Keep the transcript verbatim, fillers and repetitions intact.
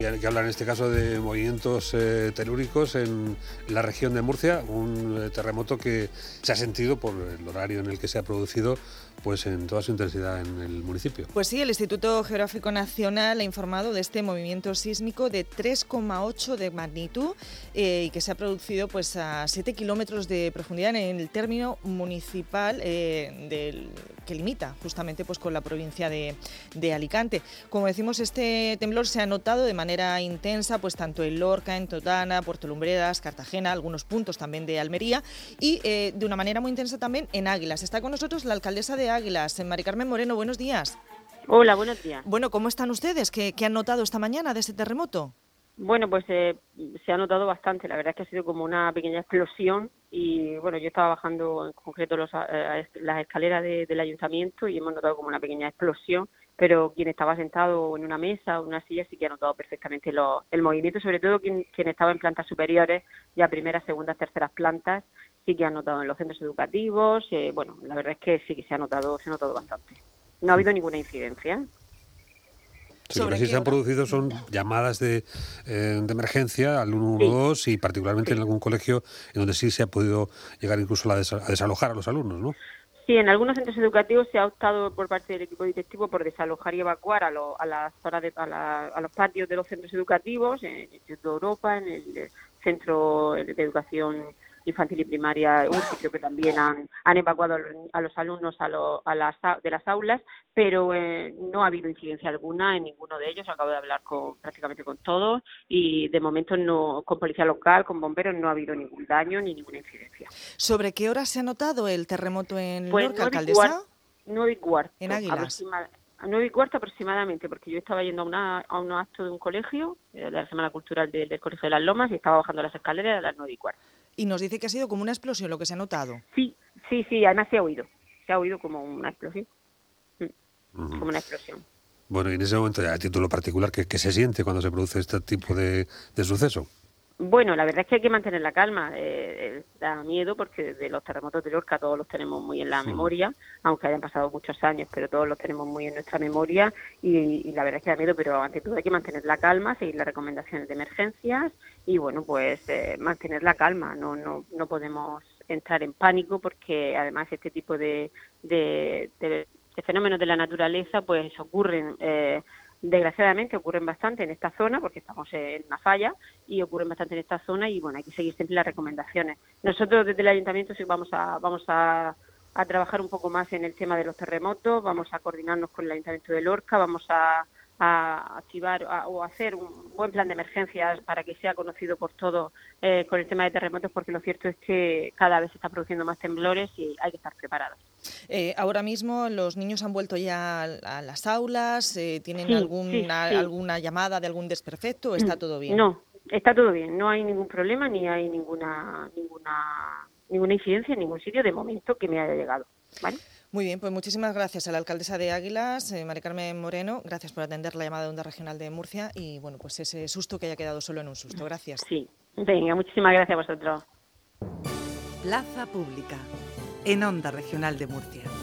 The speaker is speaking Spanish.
Hay que hablar en este caso de movimientos eh, telúricos en la región de Murcia, un eh, terremoto que se ha sentido por el horario en el que se ha producido, pues en toda su intensidad en el municipio. Pues sí, el Instituto Geográfico Nacional ha informado de este movimiento sísmico de tres coma ocho de magnitud eh, y que se ha producido pues a siete kilómetros de profundidad en el término municipal eh, del, que limita justamente pues con la provincia de, de Alicante. Como decimos, este temblor se ha notado de manera intensa pues tanto en Lorca, en Totana, Puerto Lumbreras, Cartagena, algunos puntos también de Almería y eh, de una manera muy intensa también en Águilas. Está con nosotros la alcaldesa de Águilas, Mari Carmen Moreno. Buenos días. Hola, buenos días. Bueno, ¿cómo están ustedes? ¿Qué, qué han notado esta mañana de este terremoto? Bueno, pues eh, se ha notado bastante. La verdad es que ha sido como una pequeña explosión y bueno, yo estaba bajando en concreto los, eh, las escaleras de, del ayuntamiento y hemos notado como una pequeña explosión, pero quien estaba sentado en una mesa o en una silla sí que ha notado perfectamente lo, el movimiento, sobre todo quien, quien estaba en plantas superiores, ya primeras, segundas, terceras plantas, sí que ha notado en los centros educativos. Eh, bueno, la verdad es que sí que se ha notado, se ha notado bastante. No ha habido ninguna incidencia. Sí, lo que sí se han producido son llamadas de, eh, de emergencia al uno uno dos sí. y particularmente sí. en algún colegio en donde sí se ha podido llegar incluso a, desa- a desalojar a los alumnos, ¿no? Sí, en algunos centros educativos se ha optado por parte del equipo directivo por desalojar y evacuar a, lo, a las zonas de, a, la, a los patios de los centros educativos, en el Instituto de Europa, en el Centro de Educación Infantil y Primaria, U C I, creo que también han, han evacuado a los alumnos a, lo, a las, de las aulas, pero eh, no ha habido incidencia alguna en ninguno de ellos. Acabo de hablar con prácticamente con todos y de momento no, con policía local, con bomberos, no ha habido ningún daño ni ninguna incidencia. ¿Sobre qué hora se ha notado el terremoto en pues Lorca, alcaldesa? Nueve y cuarto. En Águilas. Aproxima, a nueve y cuarto aproximadamente, porque yo estaba yendo a, una, a un acto de un colegio, de la Semana Cultural del, del Colegio de las Lomas, y estaba bajando las escaleras a las nueve y cuarto. Y nos dice que ha sido como una explosión lo que se ha notado. Sí, sí, sí, además se ha oído. Se ha oído como una explosión. Mm. Como una explosión. Bueno, y en ese momento, ya a título particular, ¿qué, qué se siente cuando se produce este tipo de, de suceso? Bueno, la verdad es que hay que mantener la calma. Eh, eh, da miedo porque de los terremotos de Lorca todos los tenemos muy en la sí. memoria, aunque hayan pasado muchos años, pero todos los tenemos muy en nuestra memoria y, y la verdad es que da miedo, pero ante todo hay que mantener la calma, seguir las recomendaciones de emergencias y bueno, pues eh, mantener la calma. No, no, no podemos entrar en pánico porque además este tipo de, de, de, de fenómenos de la naturaleza pues ocurren... Eh, Desgraciadamente ocurren bastante en esta zona porque estamos en una falla y ocurren bastante en esta zona y bueno, hay que seguir siempre las recomendaciones. Nosotros desde el Ayuntamiento sí vamos a vamos a, a trabajar un poco más en el tema de los terremotos, vamos a coordinarnos con el Ayuntamiento de Lorca, vamos a, a activar a, o hacer un buen plan de emergencias para que sea conocido por todos eh, con el tema de terremotos, porque lo cierto es que cada vez se están produciendo más temblores y hay que estar preparados. Eh, ahora mismo los niños han vuelto ya a las aulas, eh, ¿tienen sí, alguna, sí, sí. alguna llamada de algún desperfecto o está todo bien? No, está todo bien, no hay ningún problema ni hay ninguna ninguna ninguna incidencia en ningún sitio de momento que me haya llegado, ¿vale? Muy bien, pues muchísimas gracias a la alcaldesa de Águilas, eh, Mari Carmen Moreno, gracias por atender la llamada de Onda Regional de Murcia y bueno, pues ese susto que haya quedado solo en un susto, gracias. Sí, venga, muchísimas gracias a vosotros. Plaza Pública, en Onda Regional de Murcia.